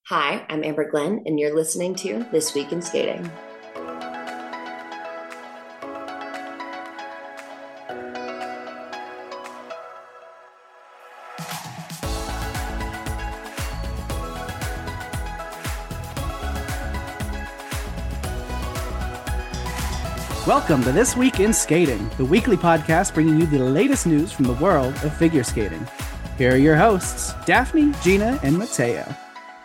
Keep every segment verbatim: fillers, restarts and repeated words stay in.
Hi, I'm Amber Glenn, and you're listening to This Week in Skating. Welcome to This Week in Skating, the weekly podcast bringing you the latest news from the world of figure skating. Here are your hosts, Daphne, Gina, and Mateo.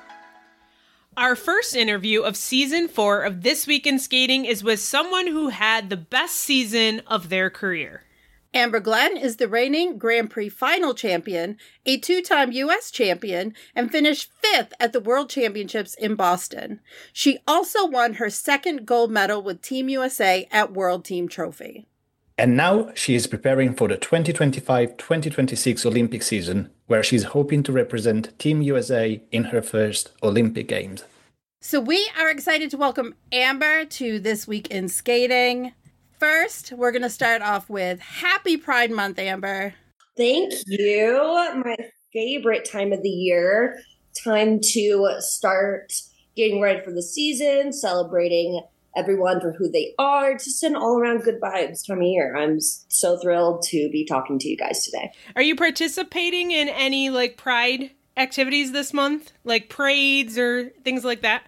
Our first interview of season four of This Week in Skating is with someone who had the best season of their career. Amber Glenn is the reigning Grand Prix final champion, a two-time U S champion, and finished fifth at the World Championships in Boston. She also won her second gold medal with Team U S A at World Team Trophy. And now she is preparing for the twenty twenty-five twenty twenty-six Olympic season, where she's hoping to represent Team U S A in her first Olympic Games. So we are excited to welcome Amber to This Week in Skating. First, we're going to start off with Happy Pride Month, Amber. Thank you. My favorite time of the year. Time to start getting ready for the season, celebrating everyone for who they are. Just an all-around good vibes time of year. I'm so thrilled to be talking to you guys today. Are you participating in any like Pride activities this month? Like parades or things like that?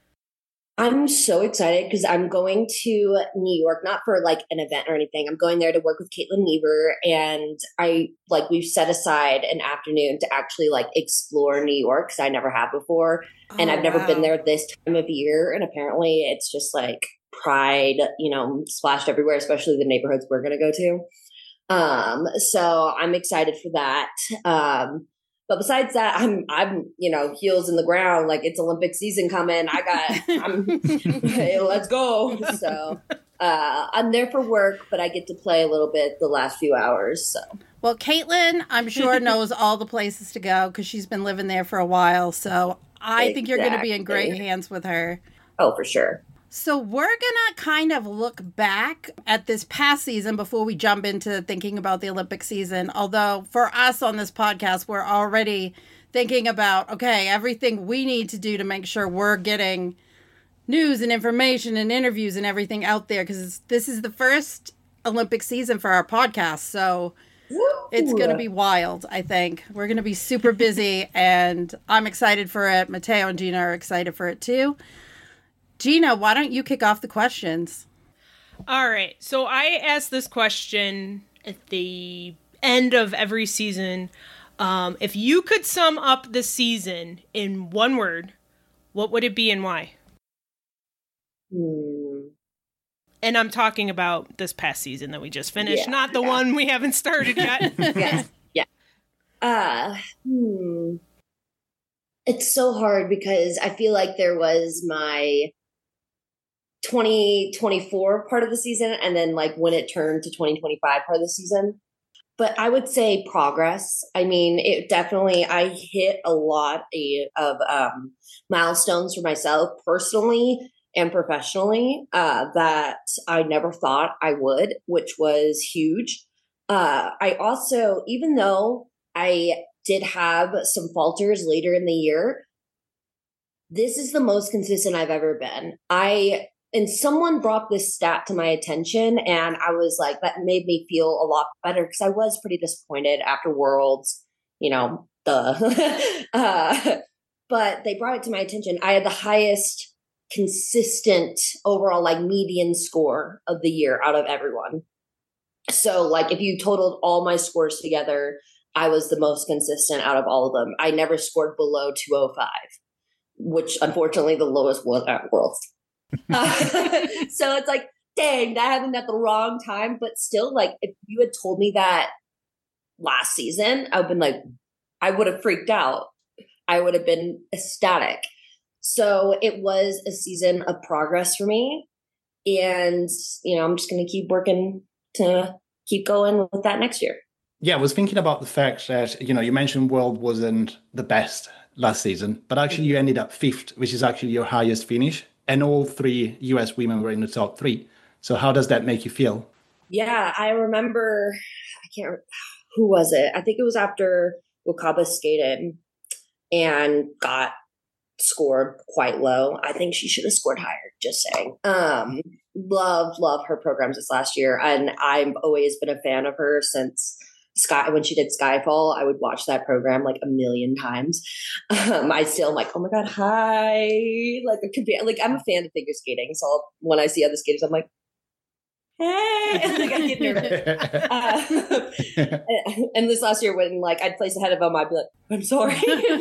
I'm so excited because I'm going to New York, not for like an event or anything. I'm going there to work with Caitlin Never, and I like we've set aside an afternoon to actually like explore New York because I never have before, oh, and I've never wow. been there this time of year. And apparently, it's just like pride, you know, splashed everywhere, especially the neighborhoods we're going to go to. Um, so I'm excited for that. Um, But besides that, I'm, I'm, you know, heels in the ground, like it's Olympic season coming. I got, I'm, hey, let's go. So uh, I'm there for work, but I get to play a little bit the last few hours. So, well, Caitlin, I'm sure knows all the places to go because she's been living there for a while. So I exactly. think you're going to be in great hands with her. Oh, for sure. So we're going to kind of look back at this past season before we jump into thinking about the Olympic season. Although for us on this podcast, we're already thinking about, okay, everything we need to do to make sure we're getting news and information and interviews and everything out there. Because this is the first Olympic season for our podcast. So Woo! It's going to be wild, I think. We're going to be super busy and I'm excited for it. Mateo and Gina are excited for it too. Gina, why don't you kick off the questions? All right. So I asked this question at the end of every season. Um, if you could sum up the season in one word, what would it be and why? Hmm. And I'm talking about this past season that we just finished, yeah, not the yeah. one we haven't started yet. Yes. Yeah. Uh, hmm. It's so hard because I feel like there was my twenty twenty-four part of the season and then like when it turned to twenty twenty-five part of the season. But I would say progress. I mean, it definitely, I hit a lot of um, milestones for myself personally and professionally uh, that I never thought I would, which was huge. Uh, I also, even though I did have some falters later in the year, this is the most consistent I've ever been. I And someone brought this stat to my attention and I was like, that made me feel a lot better because I was pretty disappointed after Worlds, you know, the, uh, but they brought it to my attention. I had the highest consistent overall like median score of the year out of everyone. So like if you totaled all my scores together, I was the most consistent out of all of them. I never scored below two oh five, which unfortunately the lowest was at Worlds. uh, so it's like, dang, that happened at the wrong time. But still, like, if you had told me that last season, I would have been like, I would have freaked out. I would have been ecstatic. So it was a season of progress for me. And, you know, I'm just going to keep working to keep going with that next year. Yeah, I was thinking about the fact that, you know, you mentioned World wasn't the best last season, but actually you ended up fifth, which is actually your highest finish. And all three U S women were in the top three. So how does that make you feel? Yeah, I remember, I can't remember, who was it? I think it was after Wakaba skated and got scored quite low. I think she should have scored higher, just saying. Um, love, love her programs this last year. And I've always been a fan of her since Sky, when she did Skyfall. I would watch that program like a million times. Um, I still am like, oh my God, hi. Like, it could be like, I'm a fan of figure skating. So I'll, when I see other skaters, I'm like, hey, and like I get nervous. Uh, and this last year, when like I'd place ahead of them, I'd be like, I'm sorry.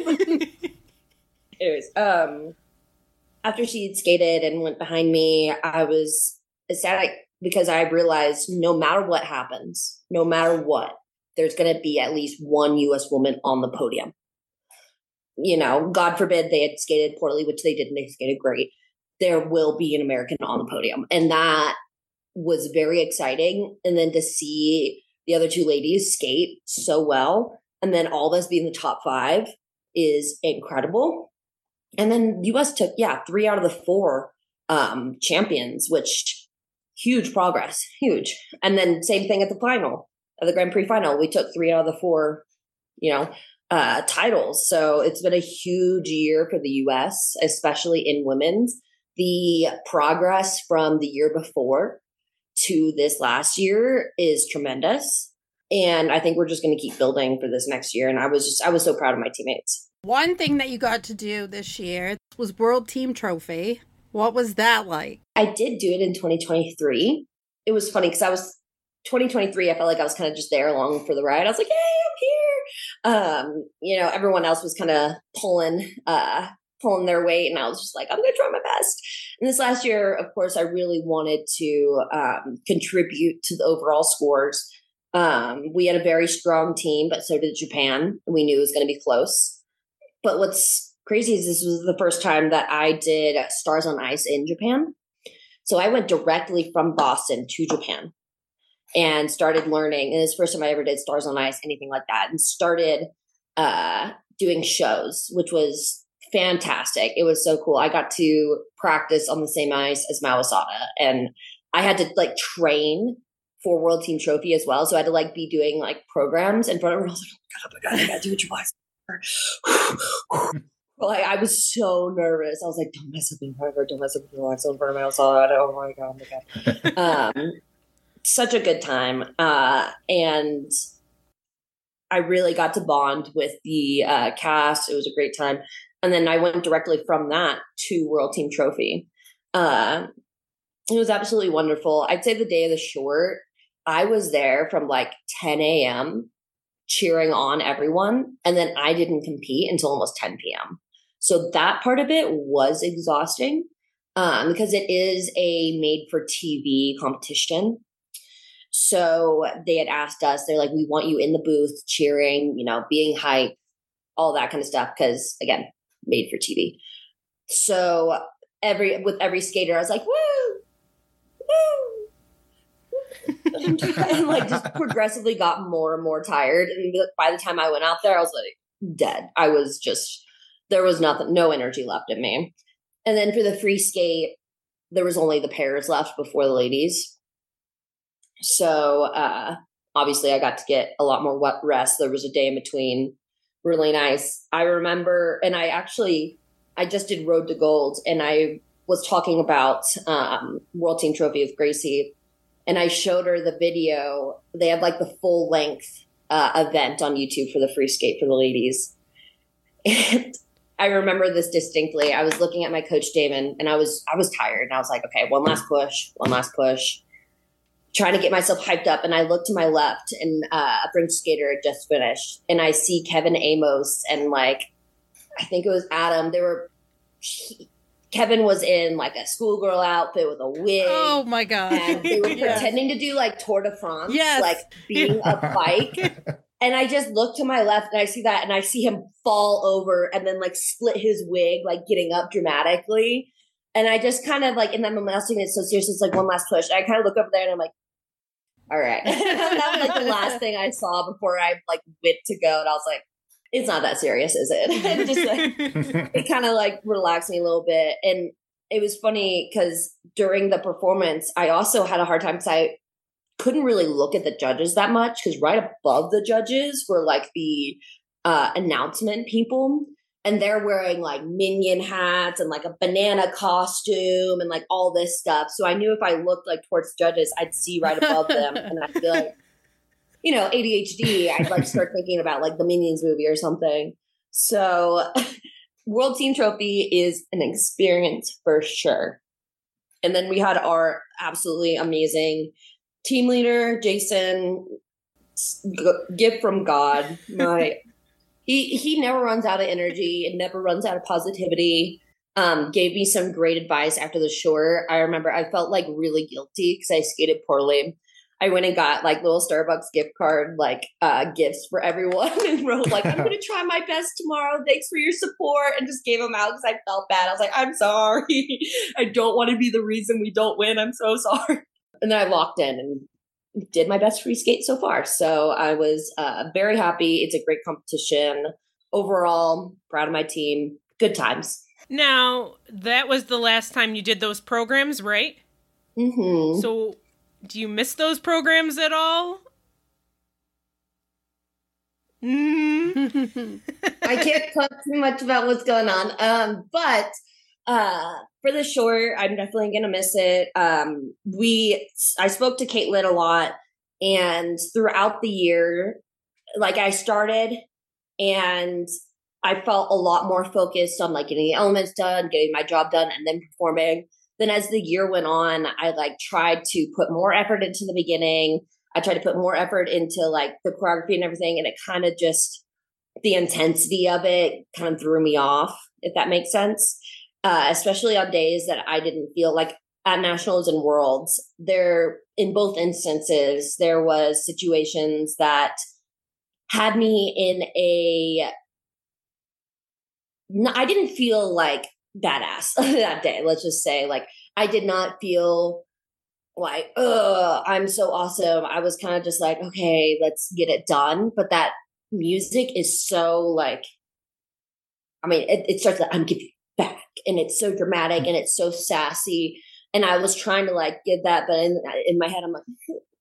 Anyways, um, after she had skated and went behind me, I was ecstatic because I realized no matter what happens, no matter what, there's going to be at least one U S woman on the podium. You know, God forbid they had skated poorly, which they didn't. They skated great. There will be an American on the podium, and that was very exciting. And then to see the other two ladies skate so well, and then all of us being the top five is incredible. And then U S took, yeah, three out of the four um, champions, which huge progress, huge. And then same thing at the final, at the Grand Prix final, we took three out of the four, you know, uh, titles. So it's been a huge year for the U S, especially in women's. The progress from the year before to this last year is tremendous. And I think we're just going to keep building for this next year. And I was just, I was so proud of my teammates. One thing that you got to do this year was World Team Trophy. What was that like? I did do it in twenty twenty-three. It was funny because I was, twenty twenty-three, I felt like I was kind of just there along for the ride. I was like, hey, I'm here. Um, you know, everyone else was kind of pulling, uh, pulling their weight. And I was just like, I'm going to try my best. And this last year, of course, I really wanted to um, contribute to the overall scores. Um, we had a very strong team, but so did Japan. We knew it was going to be close. But what's crazy is this was the first time that I did Stars on Ice in Japan. So I went directly from Boston to Japan and started learning. And it's the first time I ever did Stars on Ice, anything like that, and started uh, doing shows, which was fantastic. It was so cool. I got to practice on the same ice as Mao Asada, and I had to like train for World Team Trophy as well. So I had to like be doing like programs in front of her. I was like, oh my God, oh my God, I gotta do what you want. Like I was so nervous. I was like, don't mess up in front of her, don't mess up in front of her, in front of Mao Asada. Oh my God, oh my God. Um, such a good time. Uh, and I really got to bond with the uh, cast. It was a great time. And then I went directly from that to World Team Trophy. Uh, it was absolutely wonderful. I'd say the day of the short, I was there from like ten a.m. cheering on everyone. And then I didn't compete until almost ten p.m. So that part of it was exhausting um, because it is a made for T V competition. So they had asked us, they're like, we want you in the booth cheering, you know, being hyped, all that kind of stuff. Because again, made for T V. So every, with every skater, I was like, woo, woo. And like just progressively got more and more tired. And by the time I went out there, I was like dead. I was just, there was nothing, no energy left in me. And then for the free skate, there was only the pairs left before the ladies. So uh, obviously I got to get a lot more wet rest. There was a day in between. Really nice. I remember, and I actually, I just did Road to Gold, and I was talking about um, World Team Trophy with Gracie, and I showed her the video. They had like the full length uh, event on YouTube for the free skate for the ladies. And I remember this distinctly. I was looking at my coach, Damon, and I was, I was tired, and I was like, okay, one last push, one last push. Trying to get myself hyped up, and I look to my left, and uh, a French skater had just finished, and I see Kevin Amos and like I think it was Adam. They were he, Kevin was in like a schoolgirl outfit with a wig. Oh my God! And they were yes. pretending to do like Tour de France, yes. like being a bike. And I just look to my left, and I see that, and I see him fall over, and then like split his wig, like getting up dramatically. And I just kind of like, in that moment, I was taking it so seriously. It's like one last push. And I kind of look over there and I'm like, all right. That was like the last thing I saw before I like went to go. And I was like, it's not that serious, is it? And just like, it kind of like relaxed me a little bit. And it was funny because during the performance, I also had a hard time because I couldn't really look at the judges that much because right above the judges were like the uh, announcement people. and they're wearing like minion hats and like a banana costume and like all this stuff. So I knew if I looked like towards the judges, I'd see right above them and I'd be like, you know, A D H D, I'd like start thinking about like the Minions movie or something. So World Team Trophy is an experience for sure. And then we had our absolutely amazing team leader, Jason, gift from God. My he he never runs out of energy and never runs out of positivity. Um, gave me some great advice after the short. I remember I felt like really guilty because I skated poorly. I went and got like little Starbucks gift card, like uh, gifts for everyone and wrote like, I'm going to try my best tomorrow. Thanks for your support. And just gave them out because I felt bad. I was like, I'm sorry. I don't want to be the reason we don't win. I'm so sorry. And then I locked in and did my best free skate so far. So I was uh, very happy. It's a great competition. Overall, proud of my team. Good times. Now, that was the last time you did those programs, right? Mm-hmm. So do you miss those programs at all? Mm. I can't talk too much about what's going on. Um, but uh, for the short, I'm definitely going to miss it. Um, we, I spoke to Caitlin a lot, and throughout the year, like I started and I felt a lot more focused on like getting the elements done, getting my job done, and then performing. Then as the year went on, I like tried to put more effort into the beginning. I tried to put more effort into like the choreography and everything. And it kind of just, the intensity of it kind of threw me off, if that makes sense. Uh, especially on days that I didn't feel like at Nationals and Worlds, there, in both instances, there was situations that had me in a, I didn't feel like badass that day. Let's just say, like, I did not feel like, ugh, I'm so awesome. I was kind of just like, okay, let's get it done. But that music is so like, I mean, it, it starts like, I'm giving you back. And it's so dramatic and it's so sassy. And I was trying to like get that, but in, in my head, I'm like,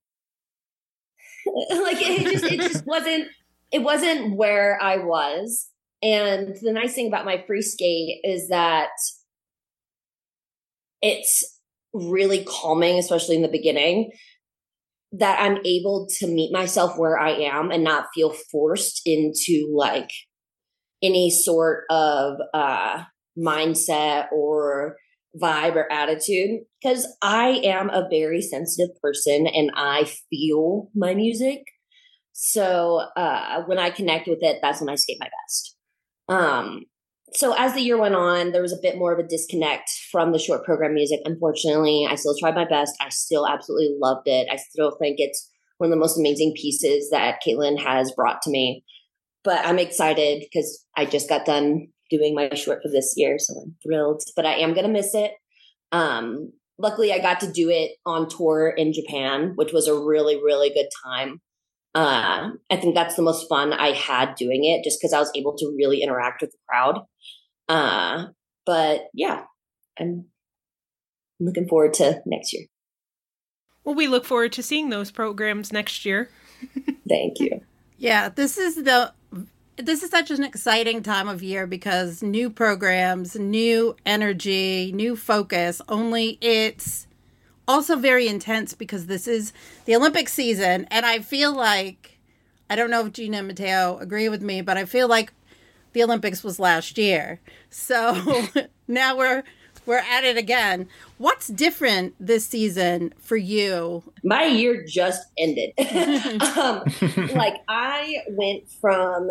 like it just, it just wasn't, it wasn't where I was. And the nice thing about my free skate is that it's really calming, especially in the beginning, that I'm able to meet myself where I am and not feel forced into like any sort of uh, mindset or vibe or attitude. Because I am a very sensitive person and I feel my music. So uh, when I connect with it, that's when I skate my best. Um, so as the year went on, there was a bit more of a disconnect from the short program music. Unfortunately, I still tried my best. I still absolutely loved it. I still think it's one of the most amazing pieces that Caitlin has brought to me. But I'm excited because I just got done doing my short for this year, so I'm thrilled. But I am going to miss it. Um, luckily, I got to do it on tour in Japan, which was a really, really good time. Uh, I think that's the most fun I had doing it just because I was able to really interact with the crowd. Uh, but yeah, I'm looking forward to next year. Well, we look forward to seeing those programs next year. Thank you. Yeah, this is the this is such an exciting time of year because new programs, new energy, new focus, only it's also very intense because this is the Olympic season. And I feel like, I don't know if Gina and Mateo agree with me, but I feel like the Olympics was last year. So now we're we're at it again. What's different this season for you? My year just ended. um, like I went from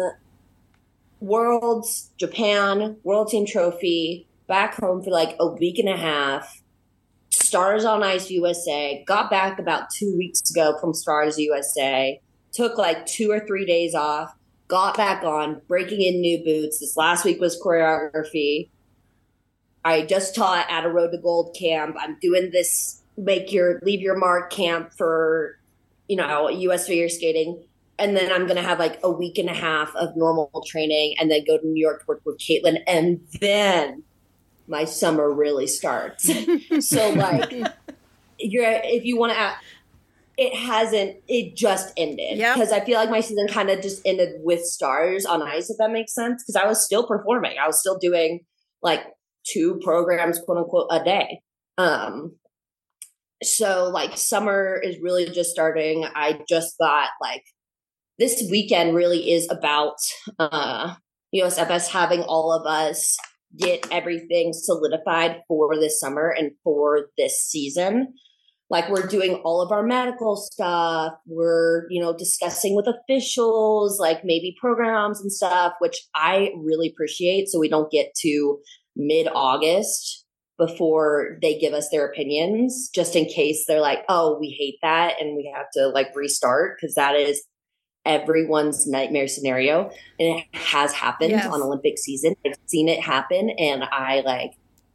Worlds, Japan, World Team Trophy, back home for like a week and a half. Stars on Ice U S A, got back about two weeks ago from Stars U S A, took like two or three days off, got back on, breaking in new boots. This last week was choreography. I just taught at a Road to Gold camp. I'm doing this make your, leave your mark camp for, you know, U S figure skating. And then I'm going to have like a week and a half of normal training and then go to New York to work with Caitlin. And then my summer really starts. So like, you're if you want to, It hasn't, it just ended. Yep. Because I feel like my season kind of just ended with Stars on Ice, if that makes sense. Because I was still performing. I was still doing like two programs, quote unquote, a day. Um, so like summer is really just starting. I just got like, this weekend really is about uh, U S F S having all of us get everything solidified for this summer and for this season. Like we're doing all of our medical stuff. We're, you know, discussing with officials, like maybe programs and stuff, which I really appreciate. So we don't get to mid-August before they give us their opinions, just in case they're like, oh, we hate that. And we have to like restart, because that is everyone's nightmare scenario. And it has happened Yes. on Olympic season. I've seen it happen. And I like,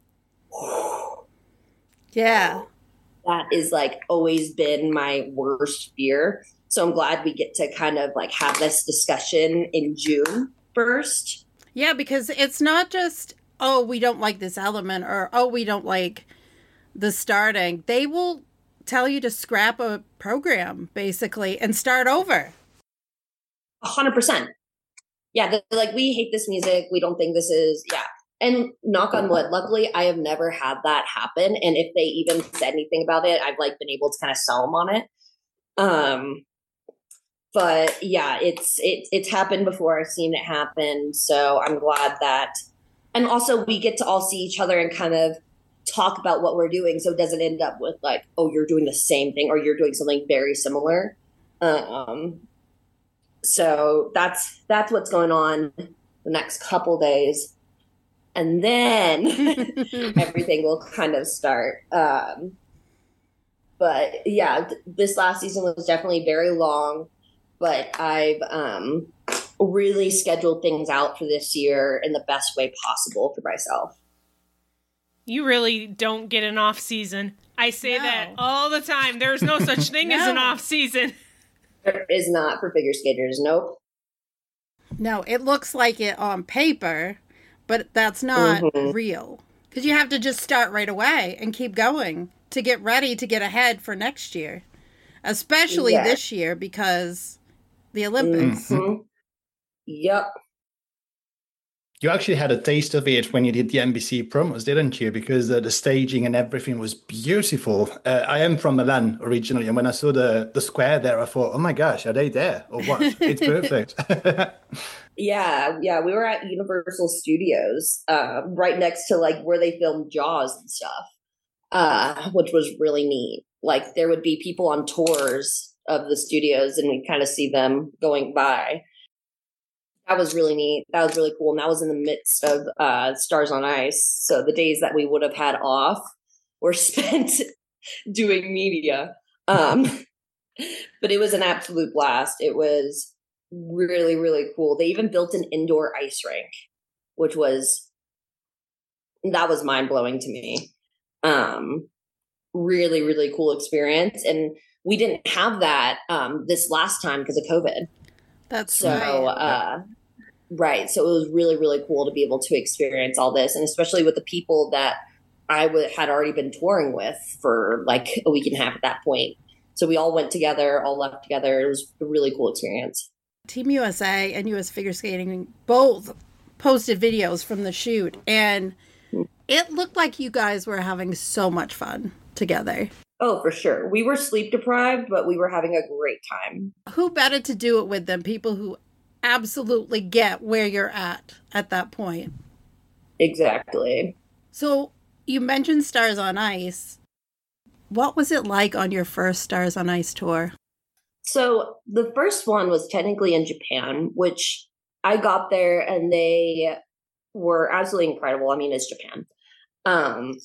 Yeah. that is like always been my worst fear. So I'm glad we get to kind of like have this discussion in June first. Yeah, because it's not just, oh, we don't like this element, or, oh, we don't like the starting. They will tell you to scrap a program, basically, and start over. A hundred percent. Yeah. They're like, we hate this music. We don't think this is, yeah. And knock on wood, luckily I have never had that happen. And if they even said anything about it, I've like been able to kind of sell them on it. Um, but yeah, it's, it, it's happened before. I've seen it happen. So I'm glad that, and also we get to all see each other and kind of talk about what we're doing. So it doesn't end up with like, oh, you're doing the same thing or you're doing something very similar. Um, so that's, that's what's going on the next couple days. And then everything will kind of start. Um, but yeah, th- this last season was definitely very long, but I've um, really scheduled things out for this year in the best way possible for myself. You really don't get an off season. I say No. that all the time. There's no such thing as an No. off season. There is not for figure skaters. Nope. No, it looks like it on paper, but that's not Mhm. real. Because you have to just start right away and keep going to get ready to get ahead for next year. Especially Yeah. this year, because the Olympics. Mhm. Yep. You actually had a taste of it when you did the N B C promos, didn't you? Because uh, the staging and everything was beautiful. Uh, I am from Milan originally, and when I saw the, the square there, I thought, oh my gosh, are they there or what? It's perfect. Yeah, yeah, we were at Universal Studios, uh, right next to like where they filmed Jaws and stuff, uh, which was really neat. Like there would be people on tours of the studios, and we'd kind of see them going by. That was really neat. That was really cool, and that was in the midst of uh, Stars on Ice. So the days that we would have had off were spent doing media. Um, but it was an absolute blast. It was really, really cool. They even built an indoor ice rink, which was, that was mind blowing to me. Um, really, really cool experience. And we didn't have that um, this last time because of COVID. That's So, right. uh, right. So it was really, really cool to be able to experience all this. And especially with the people that I w- had already been touring with for like a week and a half at that point. So we all went together, all left together. It was a really cool experience. Team U S A and U S Figure Skating both posted videos from the shoot, and it looked like you guys were having so much fun together. Oh, for sure. We were sleep deprived, but we were having a great time. Who better to do it with than people who absolutely get where you're at at that point? Exactly. So you mentioned Stars on Ice. What was it like on your first Stars on Ice tour? So the first one was technically in Japan, which I got there and they were absolutely incredible. I mean, it's Japan. Um,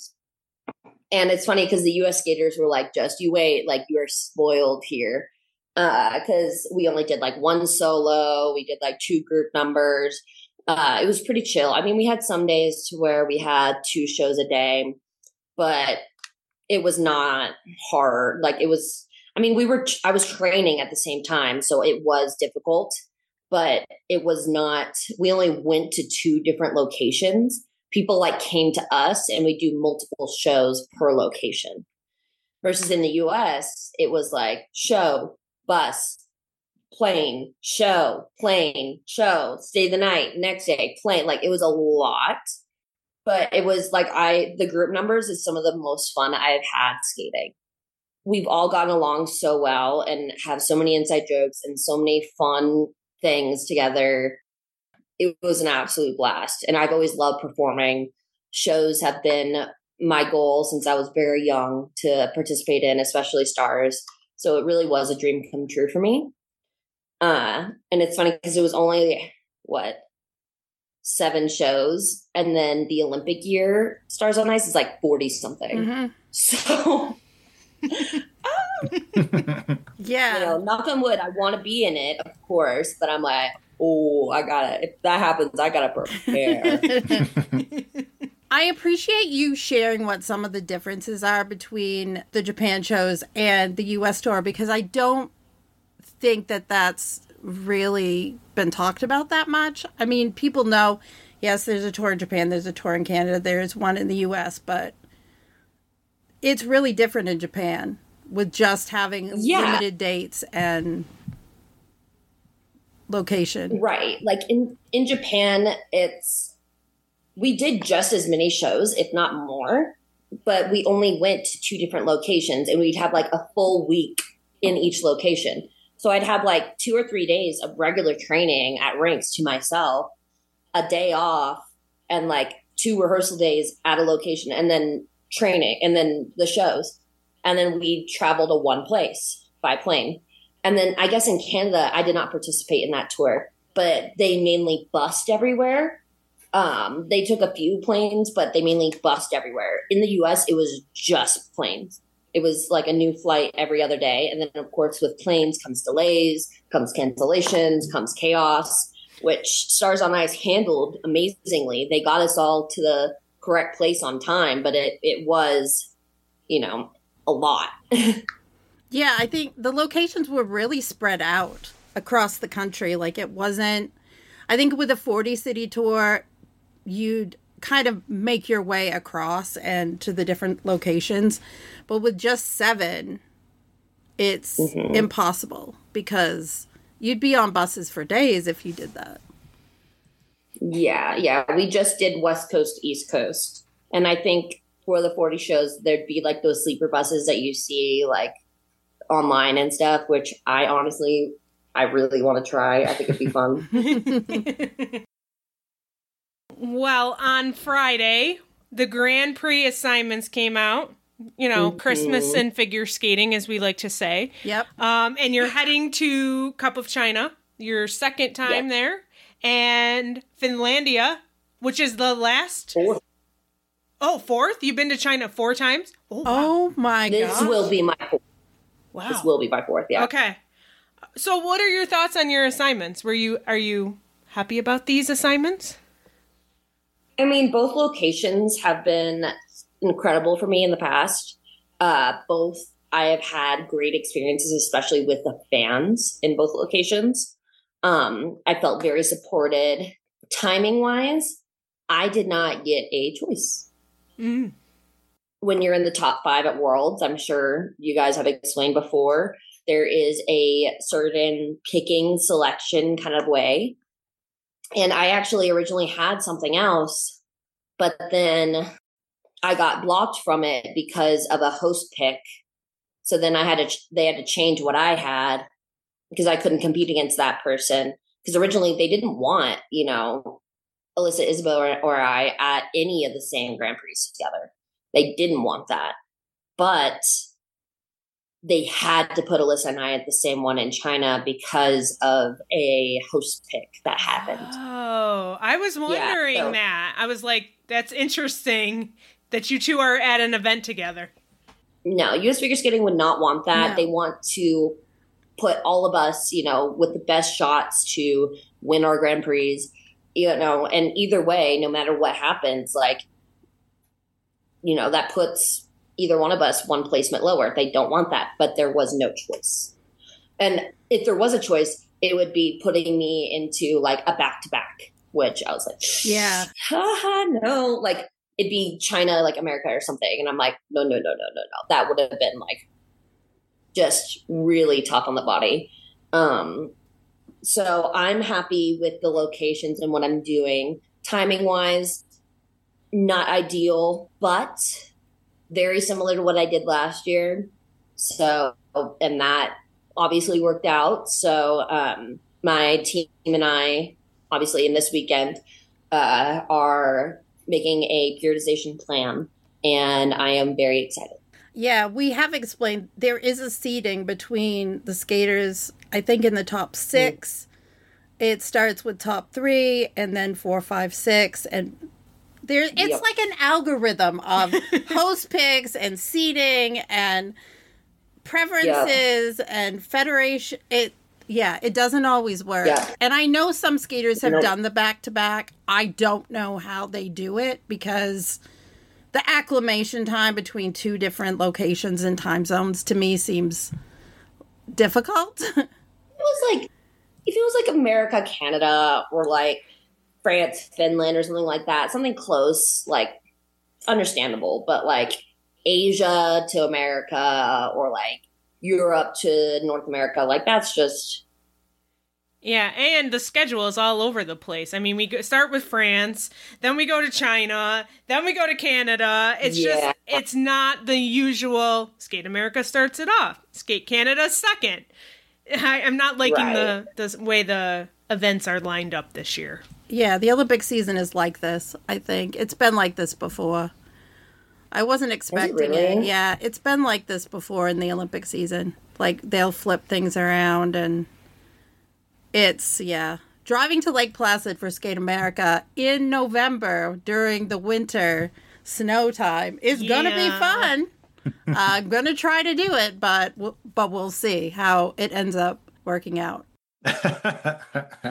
and it's funny because the U S skaters were like, just you wait, like you're spoiled here. Uh, cause we only did like one solo. We did like two group numbers. Uh, it was pretty chill. I mean, we had some days to where we had two shows a day, but it was not hard. Like it was, I mean, we were, I was training at the same time, so it was difficult, but it was not, we only went to two different locations. People like came to us and we do multiple shows per location. Versus in the U S, it was like show, bus, plane, show, plane, show, stay the night, next day, plane. Like it was a lot. But it was like I, the group numbers is some of the most fun I've had skating. We've all gotten along so well and have so many inside jokes and so many fun things together. It was an absolute blast. And I've always loved performing. Shows have been my goal since I was very young to participate in, especially stars. So it really was a dream come true for me. Uh, and it's funny because it was only, what, seven shows. And then the Olympic year, Stars on Ice, is like forty something. Mm-hmm. So, yeah. You know, knock on wood, I want to be in it, of course. But I'm like, oh, I gotta, if that happens, I gotta prepare. I appreciate you sharing what some of the differences are between the Japan shows and the U S tour, because I don't think that that's really been talked about that much. I mean, people know, yes, there's a tour in Japan, there's a tour in Canada, there's one in the U S, but it's really different in Japan with just having yeah. limited dates and location. Right. Like in, in Japan, it's, we did just as many shows, if not more, but we only went to two different locations and we'd have like a full week in each location. So I'd have like two or three days of regular training at rinks to myself, a day off, and like two rehearsal days at a location, and then training, and then the shows. And then we travel to one place by plane. And then I guess in Canada, I did not participate in that tour, but they mainly bussed everywhere. Um, they took a few planes, but they mainly bussed everywhere. In the U S, it was just planes. It was like a new flight every other day. And then, of course, with planes comes delays, comes cancellations, comes chaos, which Stars on Ice handled amazingly. They got us all to the correct place on time, but it, it was, you know, a lot. Yeah, I think the locations were really spread out across the country. Like it wasn't, I think with a forty city tour, you'd kind of make your way across and to the different locations. But with just seven, it's mm-hmm. impossible because you'd be on buses for days if you did that. Yeah, yeah. We just did West Coast, East Coast. And I think for the forty shows, there'd be like those sleeper buses that you see like online and stuff, which I honestly, I really want to try. I think it'd be fun. Well, on Friday, the Grand Prix assignments came out. You know, mm-hmm. Christmas and figure skating, as we like to say. Yep. Um, and you're heading to Cup of China, your second time yep. there. And Finlandia, which is the last... Fourth. Oh, fourth? You've been to China four times? Oh, wow. Oh my god. This will be my fourth. Wow. This will be my fourth, yeah. Okay. So what are your thoughts on your assignments? Were you Are you happy about these assignments? I mean, both locations have been incredible for me in the past. Uh, both I have had great experiences, especially with the fans in both locations. Um, I felt very supported. Timing wise, I did not get a choice. Mm. When you're in the top five at Worlds, I'm sure you guys have explained before, there is a certain picking selection kind of way. And I actually originally had something else, but then I got blocked from it because of a host pick. So then I had to, they had to change what I had because I couldn't compete against that person. Because originally they didn't want, you know, Alyssa, Isabel, or, or I at any of the same Grand Prix together. They didn't want that. But they had to put Alyssa and I at the same one in China because of a host pick that happened. Oh, I was wondering yeah, so, that. I was like, that's interesting that you two are at an event together. No, U S Figure Skating would not want that. No. They want to put all of us, you know, with the best shots to win our Grand Prix, you know, and either way, no matter what happens, like, you know, that puts either one of us one placement lower. They don't want that, but there was no choice. And if there was a choice, it would be putting me into like a back-to-back, which I was like, yeah, haha, no. Like it'd be China, like America or something. And I'm like, no, no, no, no, no, no. That would have been like just really tough on the body. Um, so I'm happy with the locations and what I'm doing. Timing wise, not ideal, but very similar to what I did last year. So, and that obviously worked out. So, um, my team and I, obviously in this weekend, uh, are making a periodization plan, and I am very excited. Yeah, we have explained there is a seeding between the skaters, I think in the top six. Mm. It starts with top three and then four, five, six. And there it's yep. like an algorithm of host picks and seeding and preferences yep. and federation. It Yeah, it doesn't always work. Yeah. And I know some skaters have no. done the back-to-back. I don't know how they do it because the acclimation time between two different locations and time zones to me seems difficult. It was like, if it was like America, Canada, or like France, Finland, or something like that, something close, like understandable, but like Asia to America or like Europe to North America, like that's just... Yeah, and the schedule is all over the place. I mean, we go, start with France, then we go to China, then we go to Canada. It's yeah. just, it's not the usual Skate America starts it off. Skate Canada second. I, I'm not liking right. the, the way the events are lined up this year. Yeah, the Olympic season is like this, I think. It's been like this before. I wasn't expecting it, really? it. Yeah, it's been like this before in the Olympic season. Like, they'll flip things around, and it's, yeah. Driving to Lake Placid for Skate America in November during the winter snow time is yeah. going to be fun. I'm going to try to do it, but but we'll see how it ends up working out. I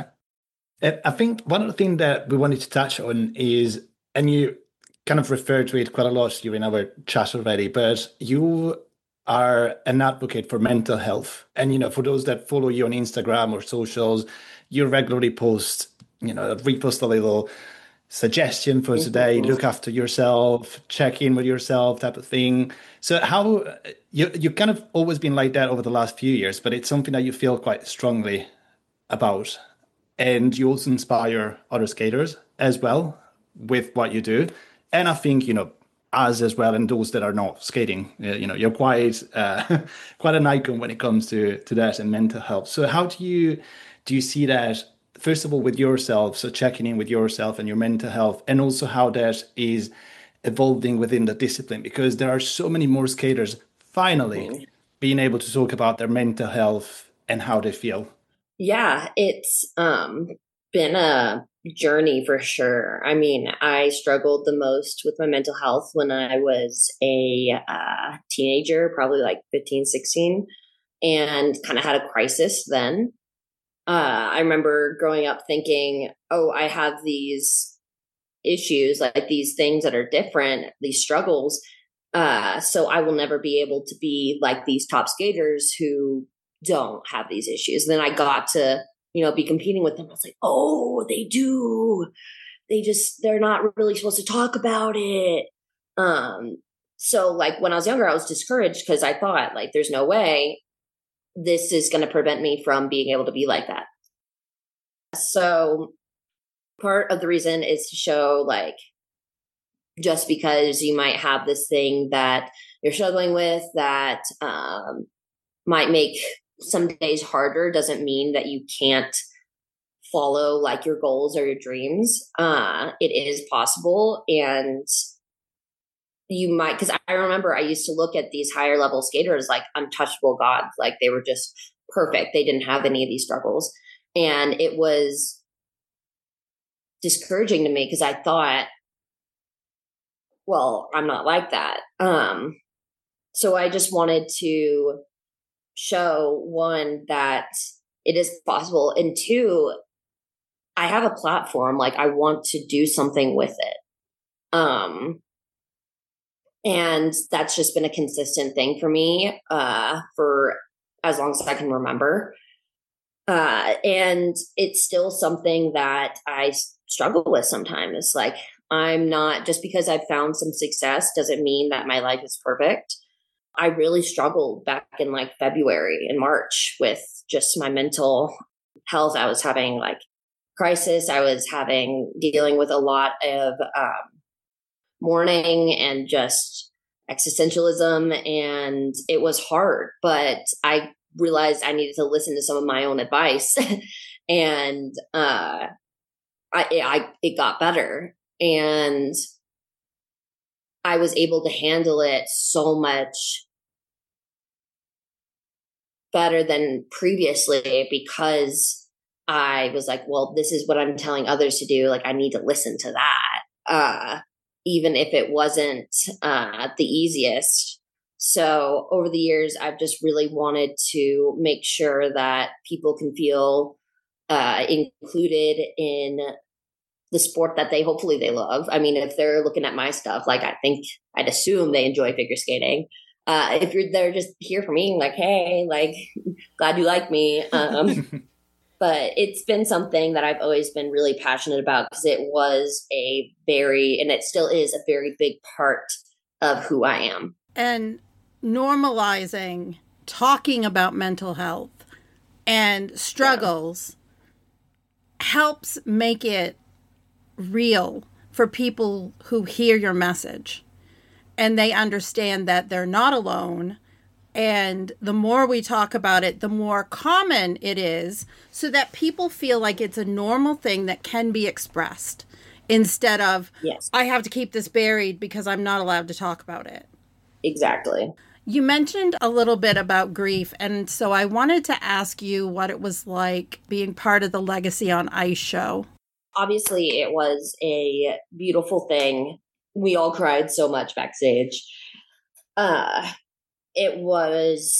think one of the things that we wanted to touch on is, and you kind of referred to it quite a lot during our chat already, but you are an advocate for mental health. And, you know, for those that follow you on Instagram or socials, you regularly post, you know, repost a little suggestion for today, look after yourself, check in with yourself type of thing. So how, you, you've kind of always been like that over the last few years, but it's something that you feel quite strongly about. And you also inspire other skaters as well with what you do. And I think, you know, us as well, and those that are not skating, uh, you know, you're quite uh, quite an icon when it comes to to that and mental health. So how do you do you see that, first of all, with yourself, so checking in with yourself and your mental health, and also how that is evolving within the discipline? Because there are so many more skaters finally mm-hmm. being able to talk about their mental health and how they feel. Yeah, it's um, been a journey for sure. I mean, I struggled the most with my mental health when I was a uh, teenager, probably like fifteen, sixteen, and kind of had a crisis then. Uh, I remember growing up thinking, oh, I have these issues, like these things that are different, these struggles. Uh, so I will never be able to be like these top skaters who don't have these issues. And then I got to, you know, be competing with them. I was like, oh, they do. They just, they're not really supposed to talk about it. Um, so like when I was younger, I was discouraged because I thought like, there's no way this is going to prevent me from being able to be like that. So part of the reason is to show like, just because you might have this thing that you're struggling with that um, might make some days harder doesn't mean that you can't follow like your goals or your dreams. Uh, it is possible. And you might, because I remember I used to look at these higher level skaters like untouchable gods, like they were just perfect. They didn't have any of these struggles. And it was discouraging to me because I thought, well, I'm not like that. Um, so I just wanted to show, one, that it is possible, and two, I have a platform, like I want to do something with it. Um, and that's just been a consistent thing for me uh, for as long as I can remember. Uh, and it's still something that I struggle with sometimes. It's like, I'm not, just because I've found some success doesn't mean that my life is perfect. I really struggled back in like February and March with just my mental health. I was having like crisis. I was having, dealing with a lot of um, mourning and just existentialism. And it was hard, but I realized I needed to listen to some of my own advice. and uh, I, I, it got better. And I was able to handle it so much better than previously because I was like, well, this is what I'm telling others to do. Like, I need to listen to that, uh, even if it wasn't uh, the easiest. So over the years, I've just really wanted to make sure that people can feel uh, included in the sport that they hopefully they love. I mean, if they're looking at my stuff, like I think I'd assume they enjoy figure skating. Uh, if you're there just here for me, like, hey, like, glad you like me. Um, but it's been something that I've always been really passionate about because it was a very, and it still is a very big part of who I am. And normalizing talking about mental health and struggles yeah. helps make it real for people who hear your message and they understand that they're not alone. And the more we talk about it, the more common it is, so that people feel like it's a normal thing that can be expressed instead of, yes, I have to keep this buried because I'm not allowed to talk about it. Exactly. You mentioned a little bit about grief, and so I wanted to ask you what it was like being part of the Legacy on Ice show. Obviously, it was a beautiful thing. We all cried so much backstage. Uh, it was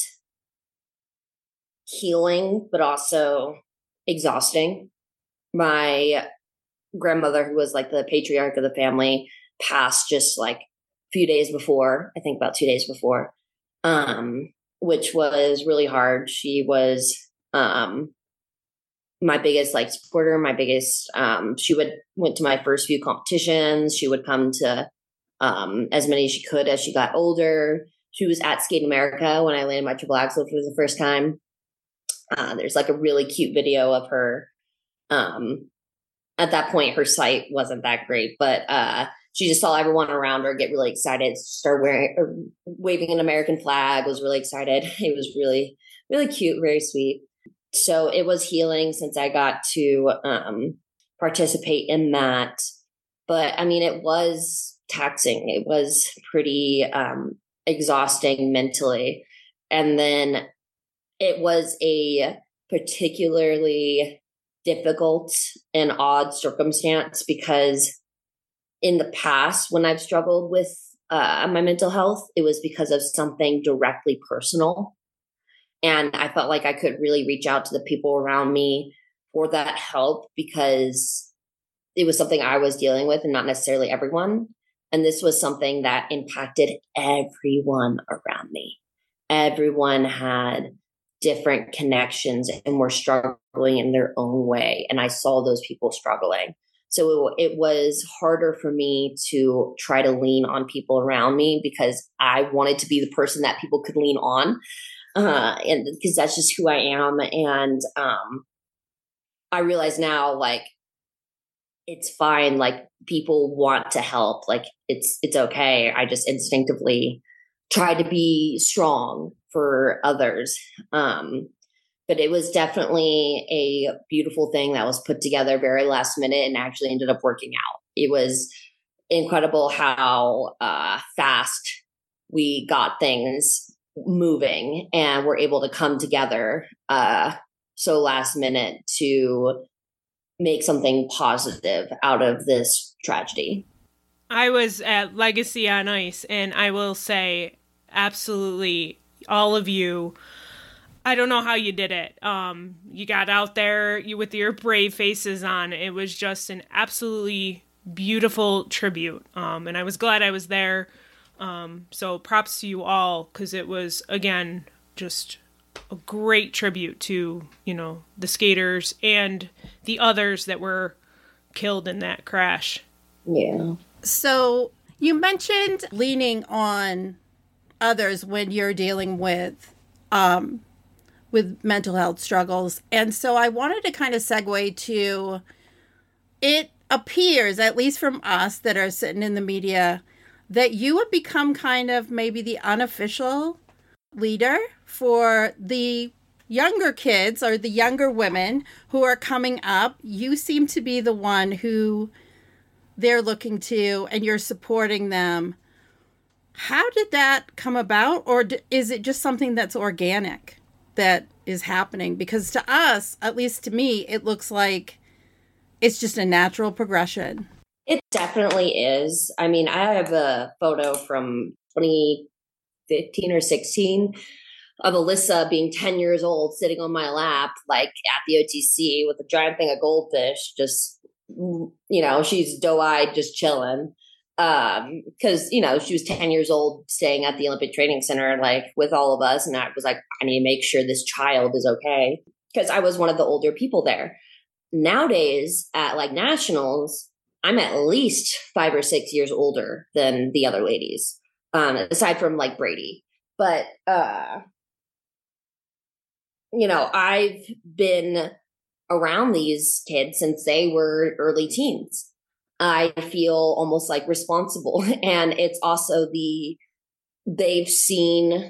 healing, but also exhausting. My grandmother, who was like the patriarch of the family, passed just like a few days before, I think about two days before, um, which was really hard. She was um, my biggest like supporter, my biggest, um, she would went to my first few competitions. She would come to um, as many as she could as she got older. She was at Skate America when I landed my triple axel for the first time. Uh, there's like a really cute video of her. Um, at that point, her sight wasn't that great, but uh, she just saw everyone around her get really excited, start wearing, or waving an American flag, was really excited. It was really, really cute, very sweet. So it was healing since I got to um, participate in that. But I mean, it was taxing. It was pretty um, exhausting mentally. And then it was a particularly difficult and odd circumstance because in the past, when I've struggled with uh, my mental health, it was because of something directly personal. And I felt like I could really reach out to the people around me for that help because it was something I was dealing with and not necessarily everyone. And this was something that impacted everyone around me. Everyone had different connections and were struggling in their own way. And I saw those people struggling. So it, it was harder for me to try to lean on people around me because I wanted to be the person that people could lean on. Uh, and because that's just who I am. And um, I realize now, like, it's fine. Like, people want to help. Like, it's it's okay. I just instinctively try to be strong for others. Um, but it was definitely a beautiful thing that was put together very last minute and actually ended up working out. It was incredible how uh, fast we got things moving and we're able to come together uh, so last minute to make something positive out of this tragedy. I was at Legacy on Ice, and I will say absolutely all of you, I don't know how you did it. Um, you got out there you with your brave faces on. It was just an absolutely beautiful tribute. Um, and I was glad I was there. Um, so props to you all, because it was, again, just a great tribute to, you know, the skaters and the others that were killed in that crash. Yeah. So you mentioned leaning on others when you're dealing with um, with mental health struggles. And so I wanted to kind of segue to, it appears, at least from us that are sitting in the media, that you have become kind of maybe the unofficial leader for the younger kids or the younger women who are coming up. You seem to be the one who they're looking to, and you're supporting them. How did that come about? Or is it just something that's organic that is happening? Because to us, at least to me, it looks like it's just a natural progression. It definitely is. I mean, I have a photo from twenty fifteen or sixteen of Alyssa being ten years old, sitting on my lap, like at the O T C with a giant thing of goldfish, just, you know, she's doe-eyed, just chilling. Um, cause you know, she was ten years old staying at the Olympic Training Center, like with all of us. And I was like, I need to make sure this child is okay. Cause I was one of the older people there. Nowadays at like nationals, I'm at least five or six years older than the other ladies, um, aside from like Brady. But, uh, you know, I've been around these kids since they were early teens. I feel almost like responsible. And it's also the, they've seen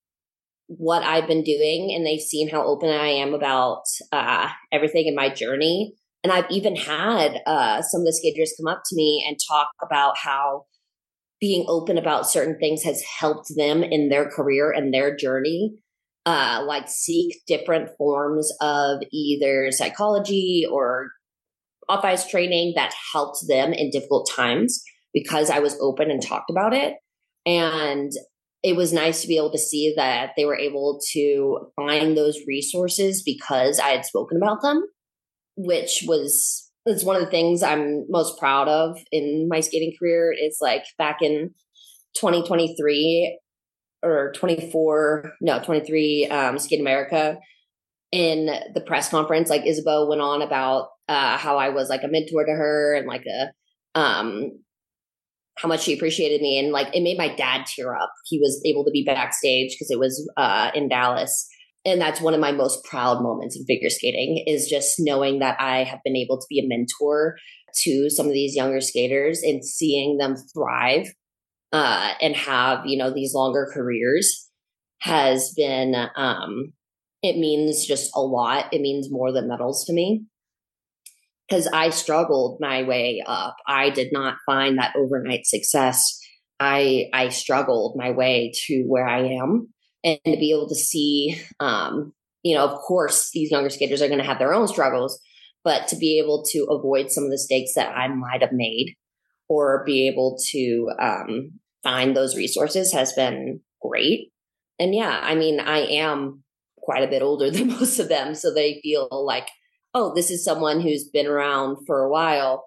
what I've been doing and they've seen how open I am about uh, everything in my journey. And I've even had uh, some of the skaters come up to me and talk about how being open about certain things has helped them in their career and their journey. Uh, like seek different forms of either psychology or off-ice training that helped them in difficult times because I was open and talked about it. And it was nice to be able to see that they were able to find those resources because I had spoken about them, which was, it's one of the things I'm most proud of in my skating career. Is like back in twenty twenty-three or twenty-four, no, twenty-three, um, Skate America, in the press conference, like Isabeau went on about uh, how I was like a mentor to her and like a, um, how much she appreciated me. And like, it made my dad tear up. He was able to be backstage because it was uh, in Dallas. And that's one of my most proud moments in figure skating, is just knowing that I have been able to be a mentor to some of these younger skaters and seeing them thrive uh, and have, you know, these longer careers has been, um, it means just a lot. It means more than medals to me. Because I struggled my way up. I did not find that overnight success. I I struggled my way to where I am. And to be able to see, um, you know, of course, these younger skaters are going to have their own struggles, but to be able to avoid some of the mistakes that I might have made or be able to um, find those resources has been great. And yeah, I mean, I am quite a bit older than most of them. So they feel like, oh, this is someone who's been around for a while.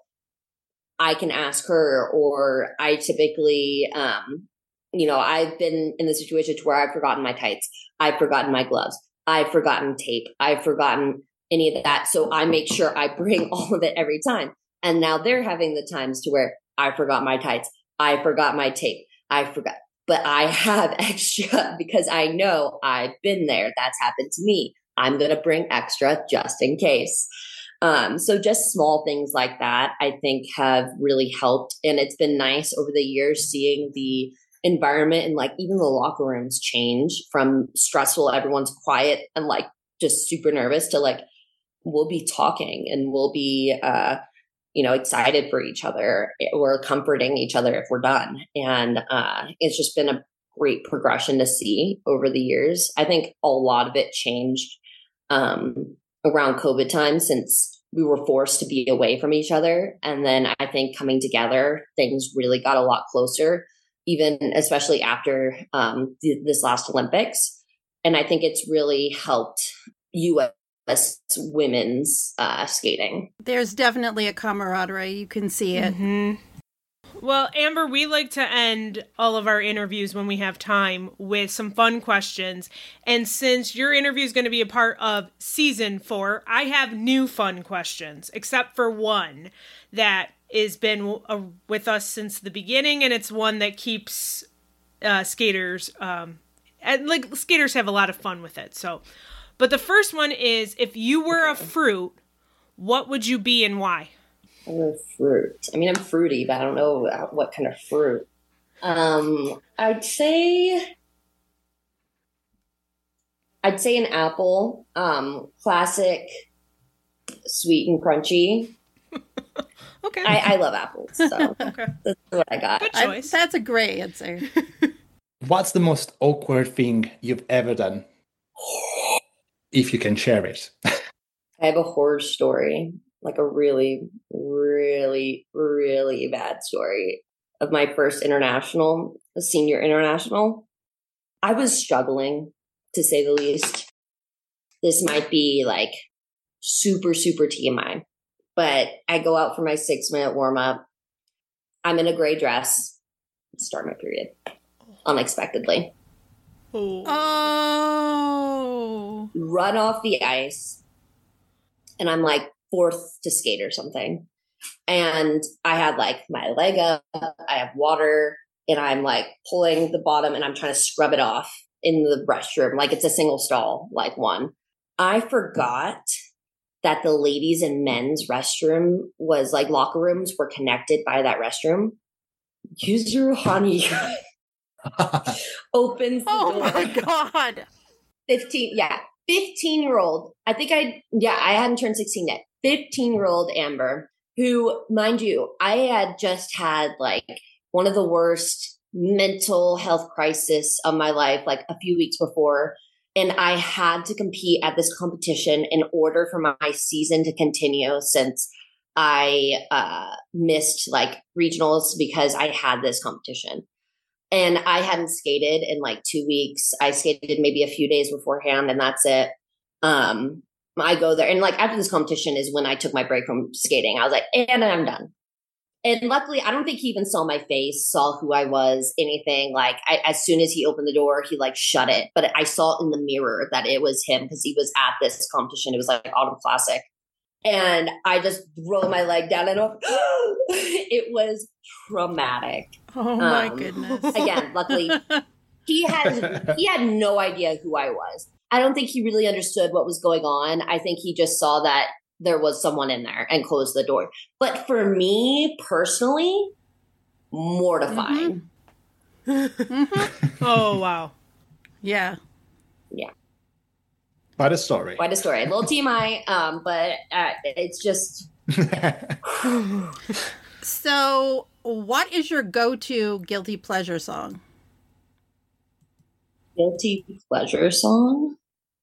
I can ask her. Or I typically, um, you know, I've been in the situation where I've forgotten my tights. I've forgotten my gloves. I've forgotten tape. I've forgotten any of that. So I make sure I bring all of it every time. And now they're having the times to where I forgot my tights. I forgot my tape. I forgot. But I have extra because I know I've been there. That's happened to me. I'm going to bring extra just in case. Um, so just small things like that, I think, have really helped. And it's been nice over the years seeing the environment and like even the locker rooms change from stressful, everyone's quiet and like just super nervous, to like, we'll be talking and we'll be, uh, you know, excited for each other. We're comforting each other if we're done. And uh, it's just been a great progression to see over the years. I think a lot of it changed um, around COVID time, since we were forced to be away from each other. And then I think coming together, things really got a lot closer, even especially after um, th- this last Olympics. And I think it's really helped U S women's uh, skating. There's definitely a camaraderie. You can see it. Mm-hmm. Well, Amber, we like to end all of our interviews when we have time with some fun questions. And since your interview is going to be a part of season four, I have new fun questions, except for one that has been uh, with us since the beginning, and it's one that keeps uh, skaters, um, and like skaters have a lot of fun with it. So, but the first one is, if you were okay. a fruit, what would you be and why? I'm a fruit. I mean, I'm fruity, but I don't know what kind of fruit. Um, I'd say, I'd say an apple. Um, classic, sweet and crunchy. Okay. I, I love apples, so okay. That's what I got. Good choice. I, that's a great answer. What's the most awkward thing you've ever done? If you can share it. I have a horror story, like a really, really, really bad story of my first international, a senior international. I was struggling, to say the least. This might be like super, super T M I. But I go out for my six minute warm up. I'm in a gray dress. Start my period unexpectedly. Oh. oh. Run off the ice. And I'm like fourth to skate or something. And I had like my leg up. I have water. And I'm like pulling the bottom and I'm trying to scrub it off in the restroom. Like it's a single stall, like one. I forgot that the ladies and men's restroom was like locker rooms were connected by that restroom. User honey opens the oh door. my God. fifteen, yeah. fifteen year old. I think I, yeah, I hadn't turned sixteen yet. fifteen year old Amber, who, mind you, I had just had like one of the worst mental health crisis of my life, like a few weeks before. And I had to compete at this competition in order for my season to continue, since I uh, missed like regionals because I had this competition. And I hadn't skated in like two weeks. I skated maybe a few days beforehand, and that's it. Um, I go there. And like after this competition is when I took my break from skating. I was like, and I'm done. And luckily, I don't think he even saw my face, saw who I was, anything. Like, I, as soon as he opened the door, he like shut it. But I saw in the mirror that it was him because he was at this competition. It was like Autumn Classic. And I just rolled my leg down and up. It was traumatic. Oh, my um, goodness. Again, luckily, he had he had no idea who I was. I don't think he really understood what was going on. I think he just saw that there was someone in there and closed the door. But for me personally, mortifying. Mm-hmm. Oh, wow. Yeah. Yeah. Quite a story. Quite a story. A little T M I, um, but uh, it's just... So, what is your go-to guilty pleasure song? Guilty pleasure song?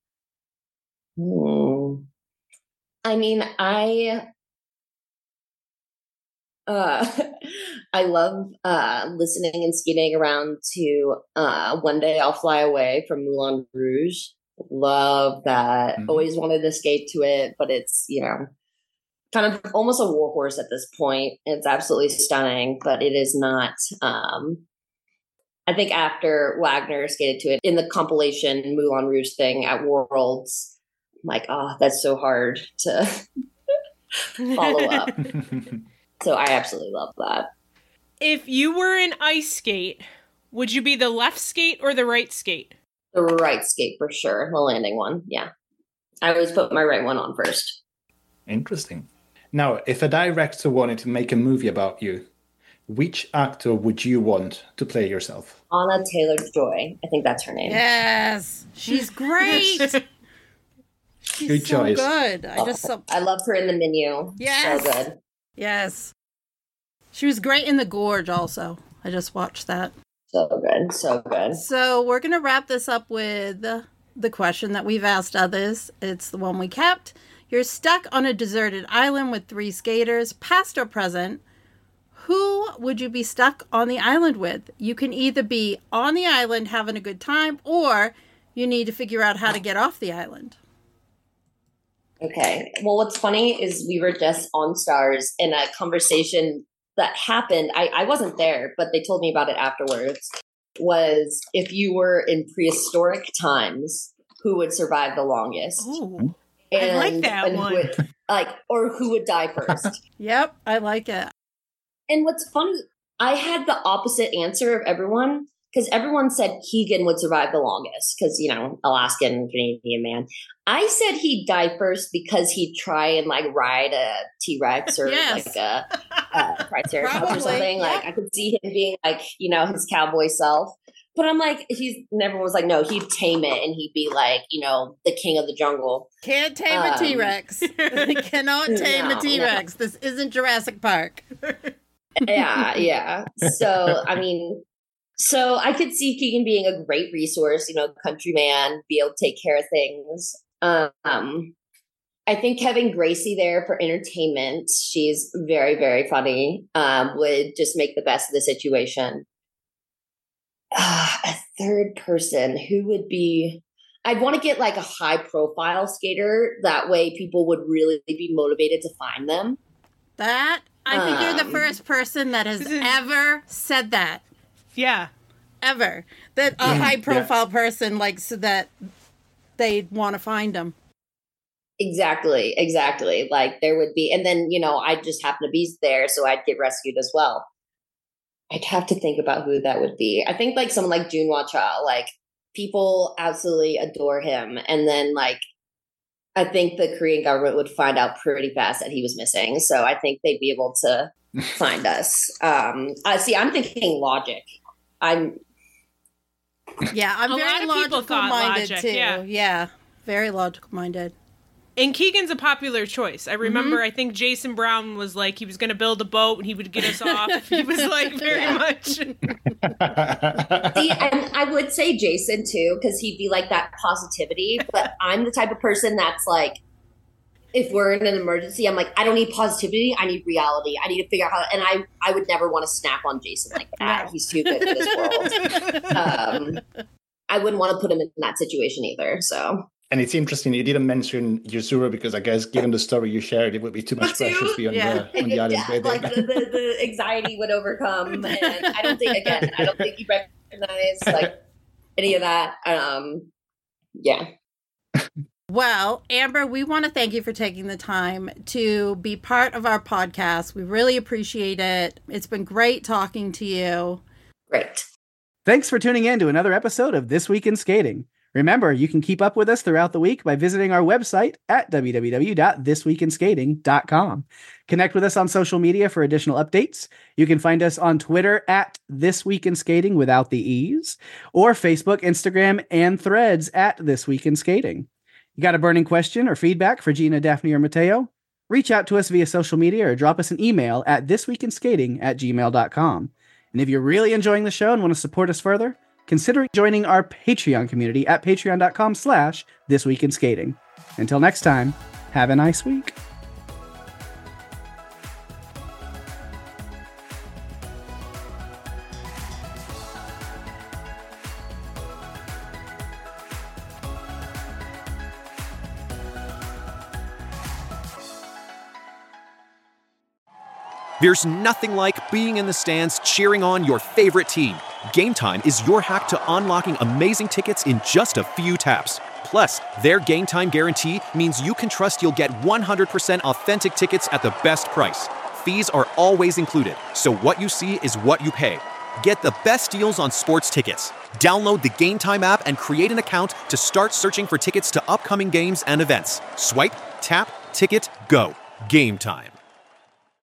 Hmm. I mean, I uh, I love uh, listening and skating around to uh, One Day I'll Fly Away from Moulin Rouge. Love that. Mm-hmm. Always wanted to skate to it, but it's, you know, kind of almost a warhorse at this point. It's absolutely stunning, but it is not. Um, I think after Wagner skated to it in the compilation Moulin Rouge thing at Worlds, I'm like, oh, that's so hard to follow up. So I absolutely love that. If you were an ice skate, would you be the left skate or the right skate? The right skate for sure. The landing one. Yeah. I always put my right one on first. Interesting. Now, if a director wanted to make a movie about you, which actor would you want to play yourself? Anna Taylor-Joy. I think that's her name. Yes. She's great. She's good so choice. Good. I oh, just so... I loved her in The Menu. Yes. So good. Yes. She was great in The Gorge also. I just watched that. So good. So good. So we're going to wrap this up with the question that we've asked others. It's the one we kept. You're stuck on a deserted island with three skaters, past or present. Who would you be stuck on the island with? You can either be on the island having a good time, or you need to figure out how to get off the island. Okay. Well, what's funny is we were just on Stars in a conversation that happened. I, I wasn't there, but they told me about it afterwards. Was if you were in prehistoric times, who would survive the longest? Ooh, and, I like that and one. Who would, like, or who would die first? Yep, I like it. And what's funny, I had the opposite answer of everyone because everyone said Keegan would survive the longest because, you know, Alaskan Canadian man. I said he'd die first because he'd try and like ride a T-Rex or yes. like a, a Triceratops or something. Yeah. Like I could see him being like, you know, his cowboy self. But I'm like, he's never was like, no, he'd tame it and he'd be like, you know, the king of the jungle. Can't tame um, a T-Rex. Cannot tame no, a T-Rex. No. This isn't Jurassic Park. yeah, yeah. So, I mean, so I could see Keegan being a great resource, you know, countryman, be able to take care of things. Um, I think having Gracie there for entertainment, she's very, very funny, um, would just make the best of the situation. Uh, a third person who would be, I'd want to get like a high profile skater. That way people would really be motivated to find them. That, I think um, you're the first person that has ever said that. Yeah. Ever. That a high profile yeah. person, like, so that they'd want to find them. Exactly. Exactly. Like there would be, and then, you know, I'd just happen to be there. So I'd get rescued as well. I'd have to think about who that would be. I think like someone like Junhwa Cha, like people absolutely adore him. And then like, I think the Korean government would find out pretty fast that he was missing. So I think they'd be able to find us. Um, I see. I'm thinking logic. I'm. Yeah, I'm a very logical minded logic, too. Yeah. yeah, very logical minded. And Keegan's a popular choice. I remember, mm-hmm. I think Jason Brown was like, he was going to build a boat and he would get us off. He was like, very yeah. much. See, and I would say Jason too, because he'd be like that positivity. But I'm the type of person that's like, if we're in an emergency, I'm like, I don't need positivity. I need reality. I need to figure out how, and I, I would never want to snap on Jason like that. No. He's too good for this world. Um, I wouldn't want to put him in that situation either. So. And it's interesting, you didn't mention Yuzuru because I guess given the story you shared, it would be too much pressure to be on, yeah. the, on the island. Yeah, like the, the, the anxiety would overcome. And I don't think, again, I don't think you recognize like any of that. Um, yeah. Well, Amber, we want to thank you for taking the time to be part of our podcast. We really appreciate it. It's been great talking to you. Great. Thanks for tuning in to another episode of This Week in Skating. Remember, you can keep up with us throughout the week by visiting our website at w w w dot this week in skating dot com. Connect with us on social media for additional updates. You can find us on Twitter at This Week in Skating without the E's, or Facebook, Instagram, and Threads at This Week in Skating. You got a burning question or feedback for Gina, Daphne, or Mateo? Reach out to us via social media or drop us an email at thisweekinskating at gmail dot com. And if you're really enjoying the show and want to support us further, consider joining our Patreon community at patreon dot com slash this week in skating. Until next time, have a nice week. There's nothing like being in the stands cheering on your favorite team. Game Time is your hack to unlocking amazing tickets in just a few taps. Plus, their Game Time guarantee means you can trust you'll get one hundred percent authentic tickets at the best price. Fees are always included, so what you see is what you pay. Get the best deals on sports tickets. Download the Game Time app and create an account to start searching for tickets to upcoming games and events. Swipe, tap, ticket, go. Game Time.